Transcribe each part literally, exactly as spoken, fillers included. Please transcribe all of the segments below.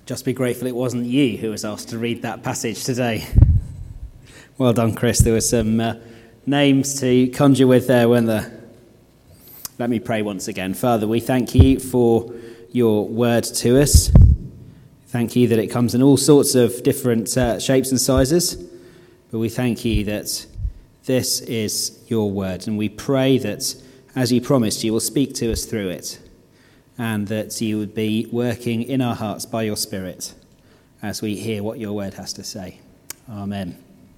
Just be grateful it wasn't you who was asked to read that passage today. Well done, Chris. There were some uh, names to conjure with there, weren't there? Let me pray once again. Father, we thank you for your word to us. Thank you that it comes in all sorts of different uh, shapes and sizes. But we thank you that this is your word. And we pray that, as you promised, you will speak to us through it. And that you would be working in our hearts by your Spirit as we hear what your word has to say. Amen.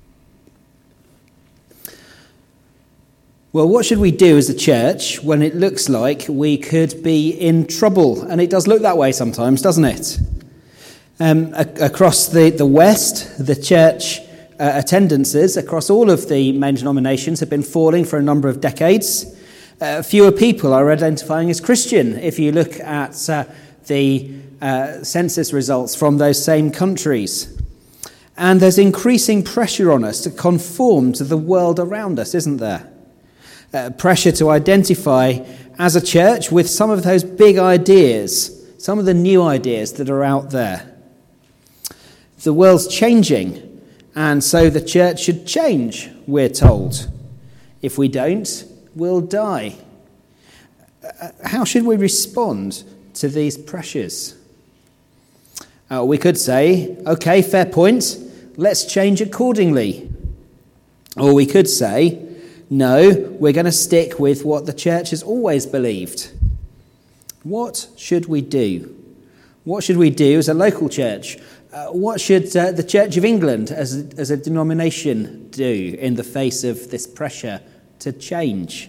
Well, what should we do as a church when it looks like we could be in trouble? And it does look that way sometimes, doesn't it? Um, a- across the, the West, the church uh, attendances across all of the main denominations have been falling for a number of decades. Uh, fewer people are identifying as Christian if you look at uh, the uh, census results from those same countries. And there's increasing pressure on us to conform to the world around us, isn't there? Uh, pressure to identify as a church with some of those big ideas, some of the new ideas that are out there. The world's changing, and so the church should change, we're told. If we don't, we'll die. Uh, how should we respond to these pressures? Uh, we could say, okay, fair point, let's change accordingly. Or we could say, no, we're going to stick with what the church has always believed. What should we do? What should we do as a local church? Uh, what should uh, the Church of England as a, as a denomination do in the face of this pressure to change?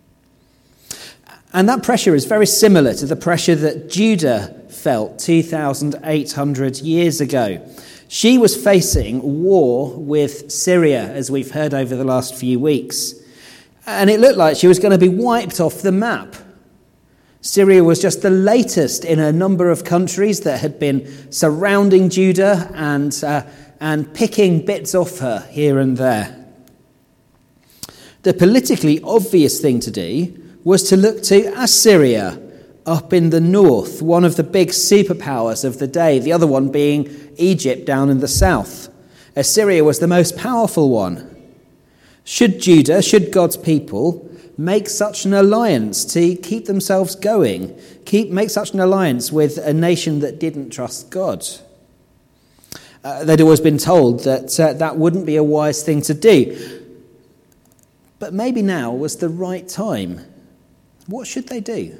And that pressure is very similar to the pressure that Judah felt two thousand eight hundred years ago. She was facing war with Syria, as we've heard over the last few weeks. And it looked like she was going to be wiped off the map. Syria was just the latest in a number of countries that had been surrounding Judah and, uh, and picking bits off her here and there. The politically obvious thing to do was to look to Assyria up in the north, one of the big superpowers of the day, the other one being Egypt down in the south. Assyria was the most powerful one. Should Judah, should God's people, make such an alliance to keep themselves going, keep make such an alliance with a nation that didn't trust God? Uh, they'd always been told that uh, that wouldn't be a wise thing to do. But maybe now was the right time. What should they do?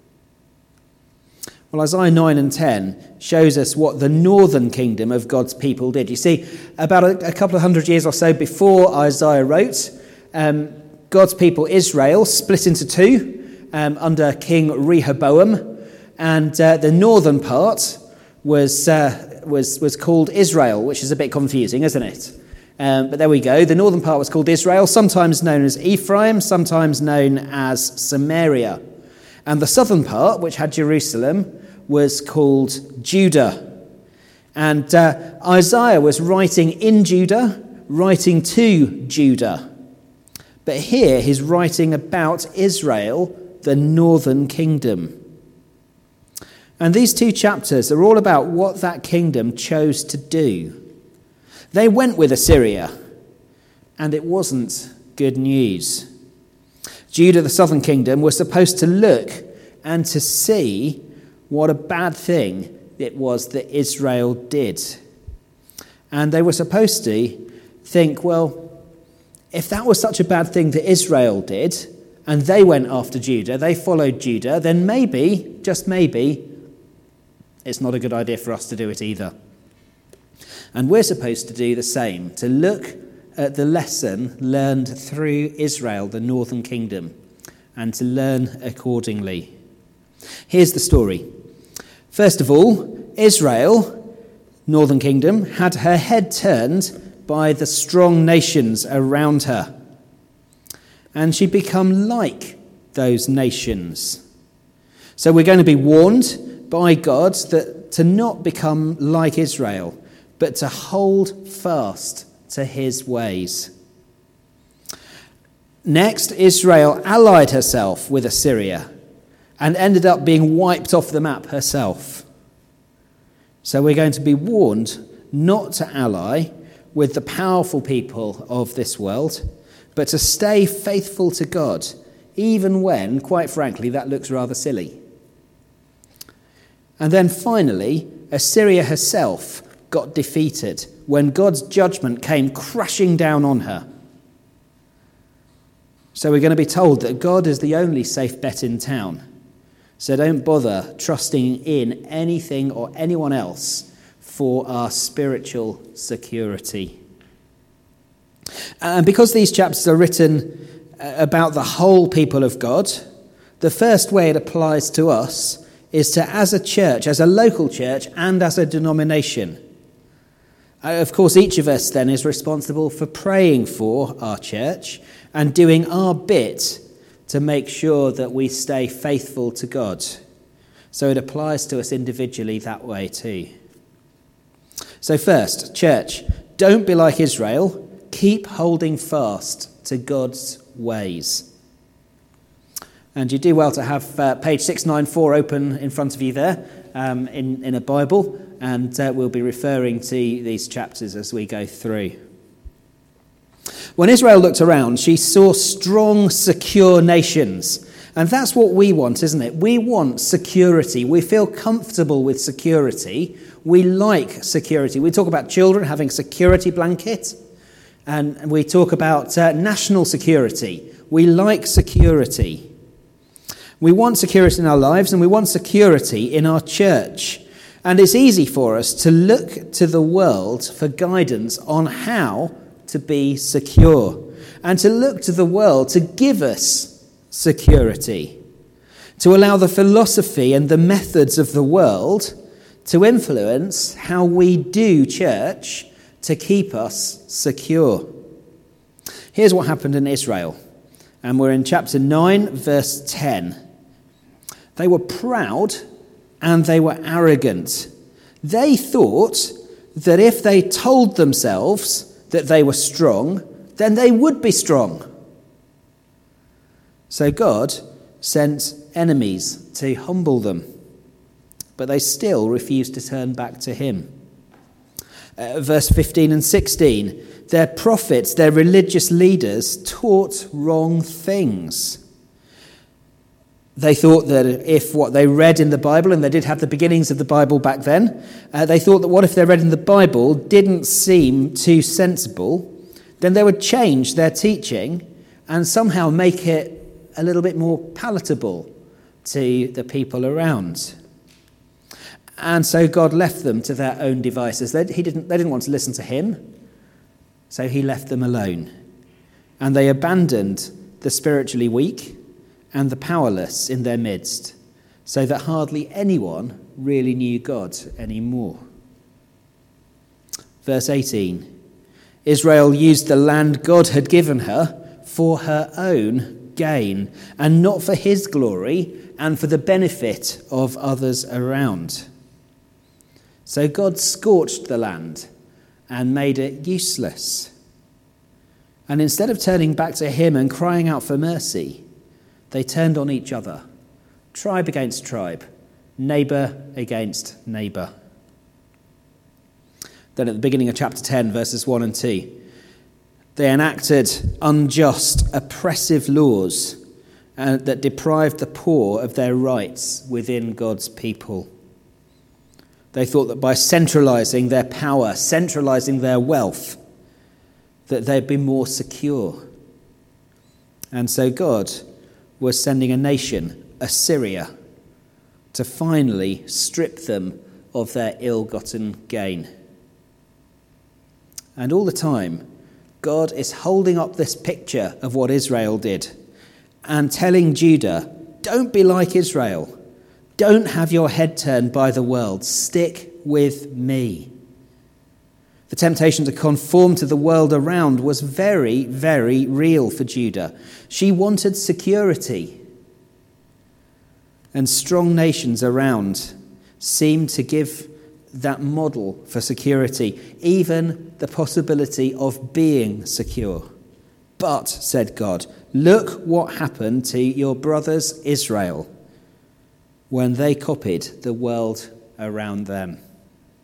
Well, Isaiah nine and ten shows us what the northern kingdom of God's people did. You see, about a, a couple of hundred years or so before Isaiah wrote, um, God's people Israel split into two um, under King Rehoboam, and uh, the northern part was uh, was was called Israel, which is a bit confusing, isn't it? Um, but there we go. The northern part was called Israel, sometimes known as Ephraim, sometimes known as Samaria. And the southern part, which had Jerusalem, was called Judah. And uh, Isaiah was writing in Judah, writing to Judah. But here he's writing about Israel, the northern kingdom. And these two chapters are all about what that kingdom chose to do. They went with Assyria, and it wasn't good news. Judah, the southern kingdom, was supposed to look and to see what a bad thing it was that Israel did. And they were supposed to think, well, if that was such a bad thing that Israel did, and they went after Judah, they followed Judah, then maybe, just maybe, it's not a good idea for us to do it either. And we're supposed to do the same, to look at the lesson learned through Israel, the northern kingdom, and to learn accordingly. Here's the story. First of all, Israel, northern kingdom, had her head turned by the strong nations around her. And she'd become like those nations. So we're going to be warned by God that to not become like Israel, but to hold fast to his ways. Next, Israel allied herself with Assyria and ended up being wiped off the map herself. So we're going to be warned not to ally with the powerful people of this world, but to stay faithful to God, even when, quite frankly, that looks rather silly. And then finally, Assyria herself got defeated when God's judgment came crashing down on her. So we're going to be told that God is the only safe bet in town. So don't bother trusting in anything or anyone else for our spiritual security. And because these chapters are written about the whole people of God, the first way it applies to us is to, as a church, as a local church and as a denomination. Of course, each of us then is responsible for praying for our church and doing our bit to make sure that we stay faithful to God. So it applies to us individually that way too. So first, church, don't be like Israel. Keep holding fast to God's ways. And you do well to have uh, page six ninety-four open in front of you there um, in, in a Bible, and uh, we'll be referring to these chapters as we go through. When Israel looked around, she saw strong, secure nations. And that's what we want, isn't it? We want security. We feel comfortable with security. We like security. We talk about children having security blankets. And we talk about uh, national security. We like security. We want security in our lives, and we want security in our church. And it's easy for us to look to the world for guidance on how to be secure, and to look to the world to give us security, to allow the philosophy and the methods of the world to influence how we do church to keep us secure. Here's what happened in Israel, and we're in chapter nine, verse ten. They were proud and they were arrogant. They thought that if they told themselves that they were strong, then they would be strong. So God sent enemies to humble them, but they still refused to turn back to him. Uh, verse fifteen and sixteen, their prophets, their religious leaders, taught wrong things. They thought that if what they read in the Bible, and they did have the beginnings of the Bible back then, uh, they thought that what if they read in the Bible didn't seem too sensible, then they would change their teaching and somehow make it a little bit more palatable to the people around. And so God left them to their own devices. They, he didn't, they didn't want to listen to him, so he left them alone. And they abandoned the spiritually weak and the powerless in their midst, so that hardly anyone really knew God anymore. Verse eighteen, Israel used the land God had given her for her own gain, and not for his glory and for the benefit of others around. So God scorched the land and made it useless. And instead of turning back to him and crying out for mercy, they turned on each other, tribe against tribe, neighbour against neighbour. Then at the beginning of chapter ten, verses one and two, they enacted unjust, oppressive laws uh, that deprived the poor of their rights within God's people. They thought that by centralising their power, centralising their wealth, that they'd be more secure. And so God was sending a nation, Assyria, to finally strip them of their ill-gotten gain. And all the time, God is holding up this picture of what Israel did and telling Judah, don't be like Israel. Don't have your head turned by the world. Stick with me. The temptation to conform to the world around was very, very real for Judah. She wanted security. And strong nations around seemed to give that model for security, even the possibility of being secure. But, said God, look what happened to your brothers Israel when they copied the world around them.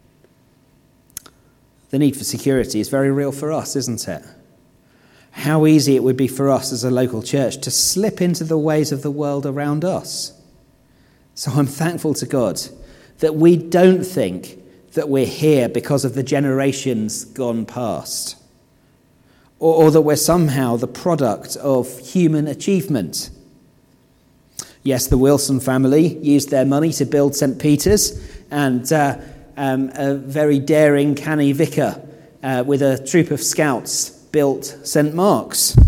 The need for security is very real for us, isn't it? How easy it would be for us as a local church to slip into the ways of the world around us. So I'm thankful to God that we don't think that we're here because of the generations gone past, or, or that we're somehow the product of human achievement. Yes, the Wilson family used their money to build Saint Peter's, and uh, um, a very daring, canny vicar uh, with a troop of scouts built Saint Mark's.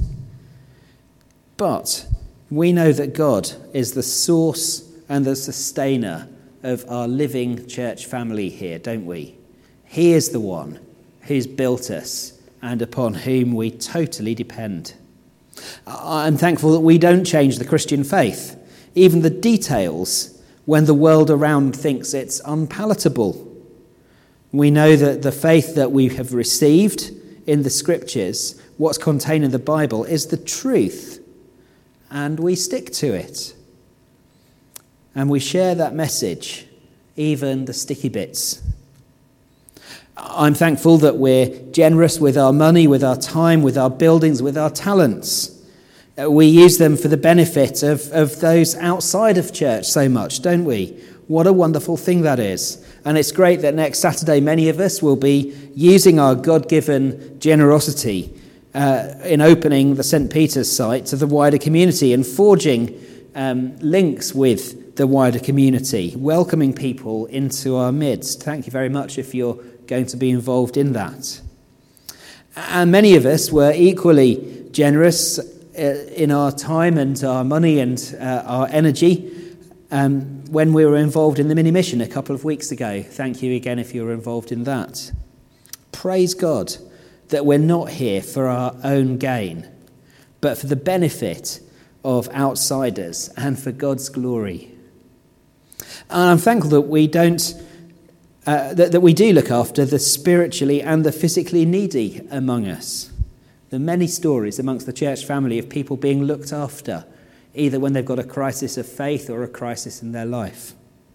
But we know that God is the source and the sustainer of our living church family here, don't we? He is the one who's built us and upon whom we totally depend. I'm thankful that we don't change the Christian faith, even the details, when the world around thinks it's unpalatable. We know that the faith that we have received in the scriptures, what's contained in the Bible, is the truth, and we stick to it. And we share that message, even the sticky bits. I'm thankful that we're generous with our money, with our time, with our buildings, with our talents. We use them for the benefit of, of those outside of church so much, don't we? What a wonderful thing that is. And it's great that next Saturday many of us will be using our God-given generosity uh, in opening the Saint Peter's site to the wider community and forging um, links with the wider community, welcoming people into our midst. Thank you very much if you're going to be involved in that. And many of us were equally generous uh, in our time and our money and uh, our energy um, when we were involved in the mini mission a couple of weeks ago. Thank you again if you were involved in that. Praise God that we're not here for our own gain, but for the benefit of outsiders and for God's glory. And I'm thankful that we don't, uh, that, that we do look after the spiritually and the physically needy among us. There are many stories amongst the church family of people being looked after, either when they've got a crisis of faith or a crisis in their life.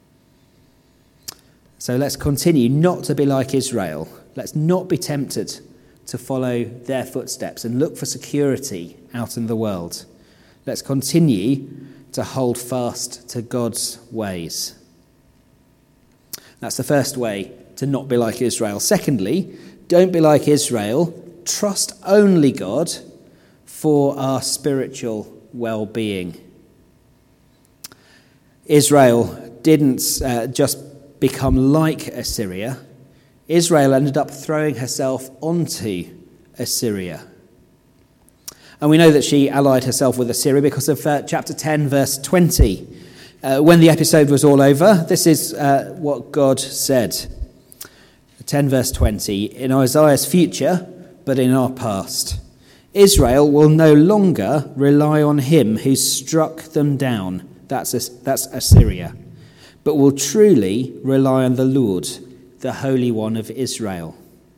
So let's continue not to be like Israel. Let's not be tempted to follow their footsteps and look for security out in the world. Let's continue to hold fast to God's ways. That's the first way to not be like Israel. Secondly, don't be like Israel. Trust only God for our spiritual well-being. Israel didn't uh, just become like Assyria. Israel ended up throwing herself onto Assyria. And we know that she allied herself with Assyria because of uh, chapter ten, verse twenty. Uh, when the episode was all over, this is uh, what God said. ten, verse twenty, in Isaiah's future, but in our past, Israel will no longer rely on him who struck them down, that's, that's Assyria, but will truly rely on the Lord, the Holy One of Israel.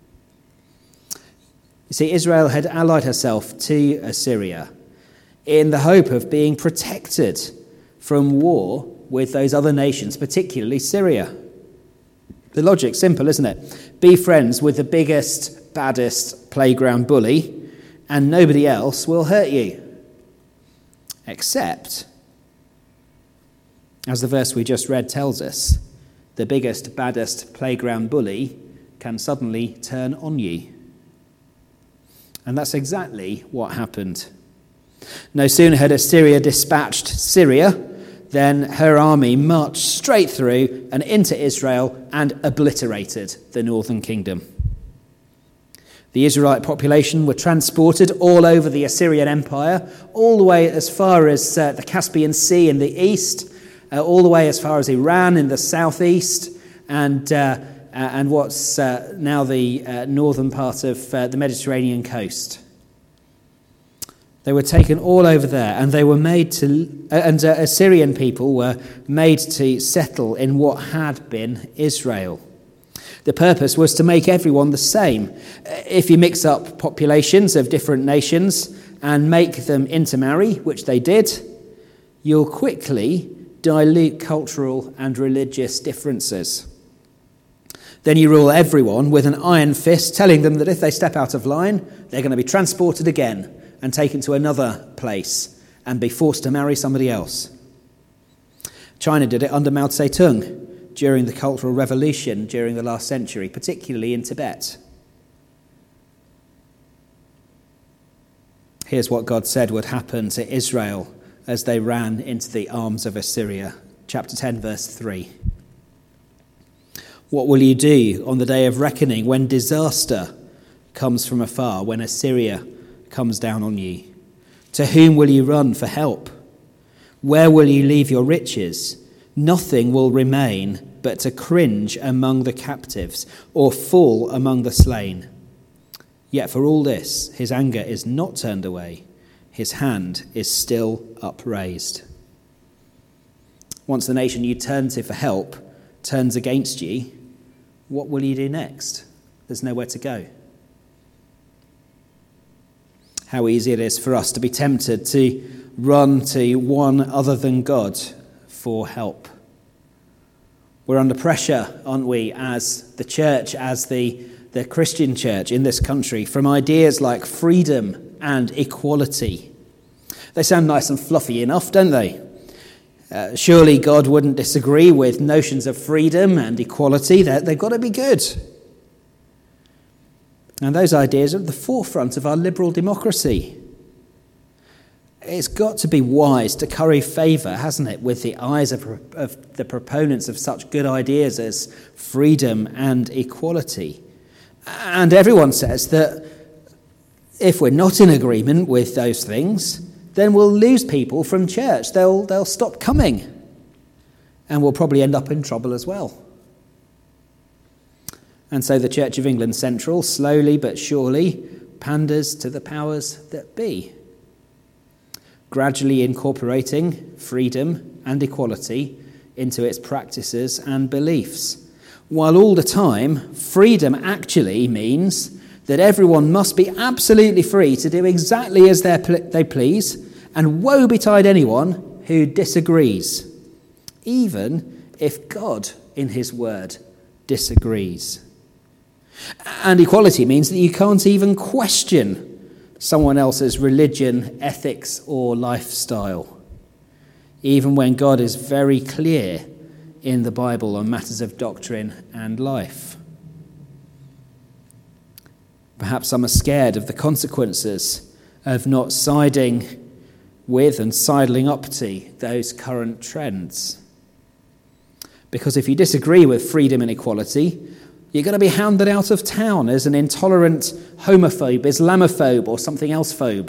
You see, Israel had allied herself to Assyria in the hope of being protected from war with those other nations, particularly Syria. The logic's simple, isn't it? Be friends with the biggest, baddest playground bully, and nobody else will hurt you. Except, as the verse we just read tells us, the biggest, baddest playground bully can suddenly turn on you. And that's exactly what happened. No sooner had Assyria dispatched Syria than her army marched straight through and into Israel and obliterated the northern kingdom. The Israelite population were transported all over the Assyrian Empire, all the way as far as uh, the Caspian Sea in the east, uh, all the way as far as Iran in the southeast, and uh, and what's uh, now the uh, northern part of uh, the Mediterranean coast. They were taken all over there, and they were made to, uh, and uh, Assyrian people were made to settle in what had been Israel. The purpose was to make everyone the same. If you mix up populations of different nations and make them intermarry, which they did, you'll quickly dilute cultural and religious differences. Then you rule everyone with an iron fist, telling them that if they step out of line, they're going to be transported again and taken to another place and be forced to marry somebody else. China did it under Mao Zedong during the Cultural Revolution during the last century, particularly in Tibet. Here's what God said would happen to Israel as they ran into the arms of Assyria. Chapter ten, verse three. What will you do on the day of reckoning when disaster comes from afar, when Assyria comes down on you? To whom will you run for help? Where will you leave your riches? Nothing will remain but to cringe among the captives or fall among the slain. Yet for all this, his anger is not turned away. His hand is still upraised. Once the nation you turn to for help turns against you, what will you do next? There's nowhere to go. How easy it is for us to be tempted to run to one other than God for help. We're under pressure, aren't we, as the church, as the, the Christian church in this country, from ideas like freedom and equality. They sound nice and fluffy enough, don't they? Uh, surely God wouldn't disagree with notions of freedom and equality. They're, they've got to be good. And those ideas are at the forefront of our liberal democracy. It's got to be wise to curry favour, hasn't it, with the eyes of, of the proponents of such good ideas as freedom and equality. And everyone says that if we're not in agreement with those things, then we'll lose people from church. They'll, they'll stop coming. And we'll probably end up in trouble as well. And so the Church of England Central, slowly but surely, panders to the powers that be, gradually incorporating freedom and equality into its practices and beliefs, while all the time freedom actually means that everyone must be absolutely free to do exactly as they please, and woe betide anyone who disagrees, even if God in his word disagrees. And equality means that you can't even question someone else's religion, ethics, or lifestyle, even when God is very clear in the Bible on matters of doctrine and life. Perhaps some are scared of the consequences of not siding with and sidling up to those current trends. Because if you disagree with freedom and equality, you're going to be hounded out of town as an intolerant homophobe, Islamophobe, or something else phobe.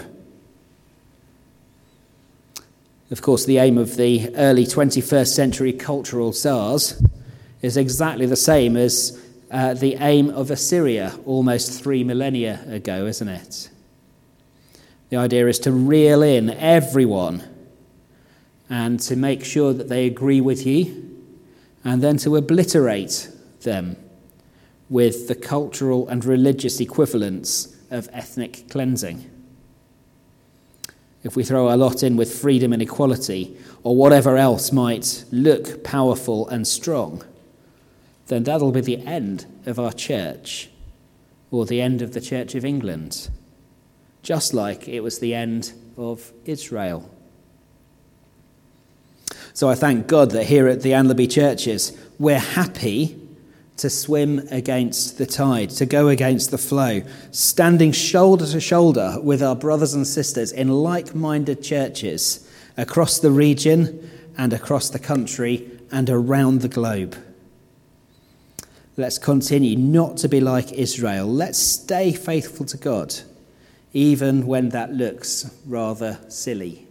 Of course, the aim of the early twenty-first century cultural czars is exactly the same as uh, the aim of Assyria almost three millennia ago, isn't it? The idea is to reel in everyone and to make sure that they agree with you, and then to obliterate them with the cultural and religious equivalents of ethnic cleansing. If we throw our lot in with freedom and equality, or whatever else might look powerful and strong, then that'll be the end of our church, or the end of the Church of England, just like it was the end of Israel. So I thank God that here at the Anlaby churches, we're happy to swim against the tide, to go against the flow, standing shoulder to shoulder with our brothers and sisters in like-minded churches across the region and across the country and around the globe. Let's continue not to be like Israel. Let's stay faithful to God, even when that looks rather silly.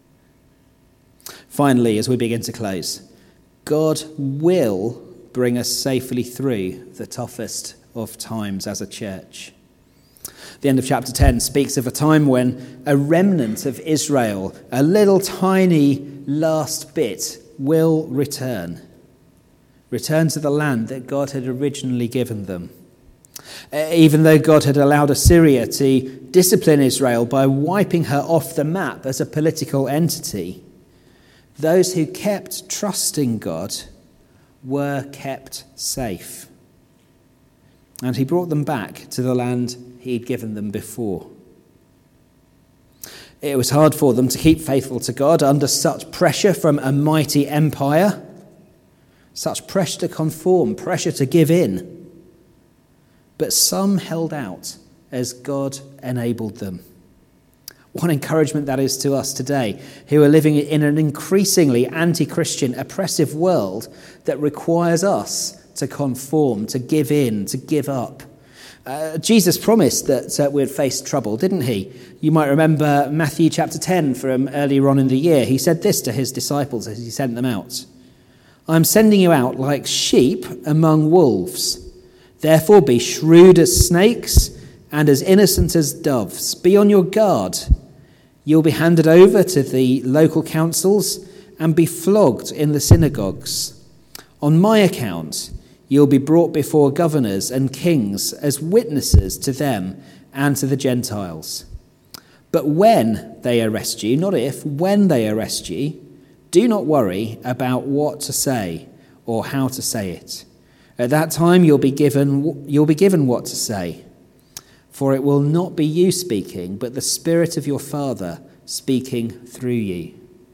Finally, as we begin to close, God will bring us safely through the toughest of times as a church. The end of chapter ten speaks of a time when a remnant of Israel, a little tiny last bit, will return. Return to the land that God had originally given them. Even though God had allowed Assyria to discipline Israel by wiping her off the map as a political entity, those who kept trusting God were kept safe. and he brought them back to the land he'd given them before. It was hard for them to keep faithful to God under such pressure from a mighty empire, such pressure to conform, pressure to give in. But some held out as God enabled them. What encouragement that is to us today, who are living in an increasingly anti-Christian, oppressive world that requires us to conform, to give in, to give up. Uh, Jesus promised that uh, we'd face trouble, didn't he? You might remember Matthew chapter ten from earlier on in the year. He said this to his disciples as he sent them out. "I'm sending you out like sheep among wolves. Therefore be shrewd as snakes and as innocent as doves. Be on your guard. You'll be handed over to the local councils and be flogged in the synagogues. On my account, you'll be brought before governors and kings as witnesses to them and to the Gentiles. But when they arrest you, not if, when they arrest you, do not worry about what to say or how to say it. At that time you'll be given you'll be given what to say. For it will not be you speaking, but the Spirit of your Father speaking through you."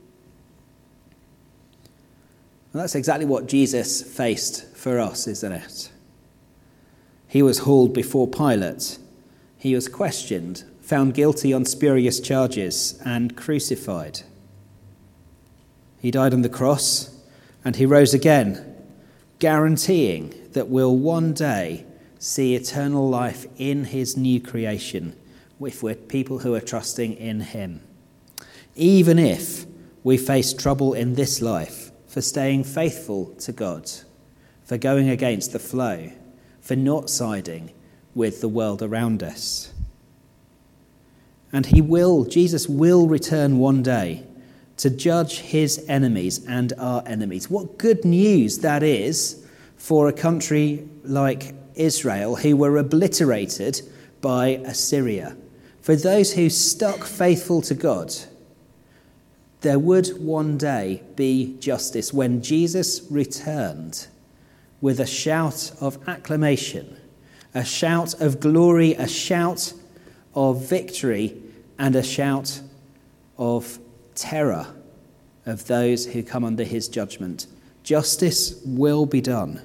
And that's exactly what Jesus faced for us, isn't it? He was hauled before Pilate. He was questioned, found guilty on spurious charges, and crucified. He died on the cross, and he rose again, guaranteeing that we'll one day see eternal life in his new creation if we're people who are trusting in him. Even if we face trouble in this life for staying faithful to God, for going against the flow, for not siding with the world around us. And he will, Jesus will return one day to judge his enemies and our enemies. What good news that is for a country like Israel, who were obliterated by Assyria. For those who stuck faithful to God, there would one day be justice when Jesus returned with a shout of acclamation, a shout of glory, a shout of victory, and a shout of terror of those who come under his judgment. Justice will be done.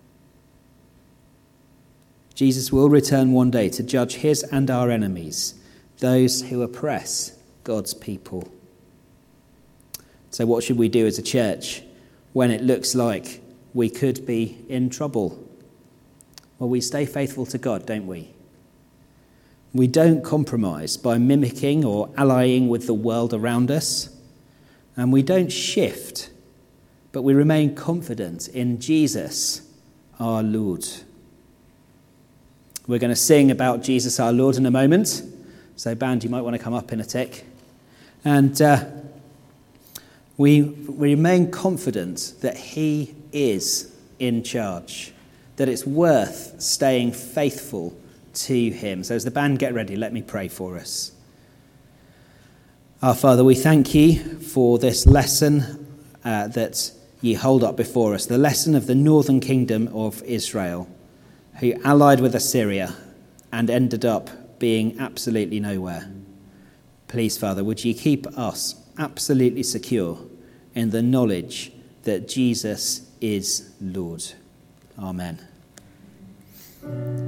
Jesus will return one day to judge his and our enemies, those who oppress God's people. So what should we do as a church when it looks like we could be in trouble? Well, we stay faithful to God, don't we? We don't compromise by mimicking or allying with the world around us. And we don't shift, but we remain confident in Jesus, our Lord. We're going to sing about Jesus, our Lord, in a moment. So, band, you might want to come up in a tick. And uh, we, we remain confident that he is in charge, that it's worth staying faithful to him. So as the band get ready, let me pray for us. Our Father, we thank you for this lesson uh, that you hold up before us, the lesson of the northern kingdom of Israel, who allied with Assyria and ended up being absolutely nowhere. Please, Father, would you keep us absolutely secure in the knowledge that Jesus is Lord. Amen.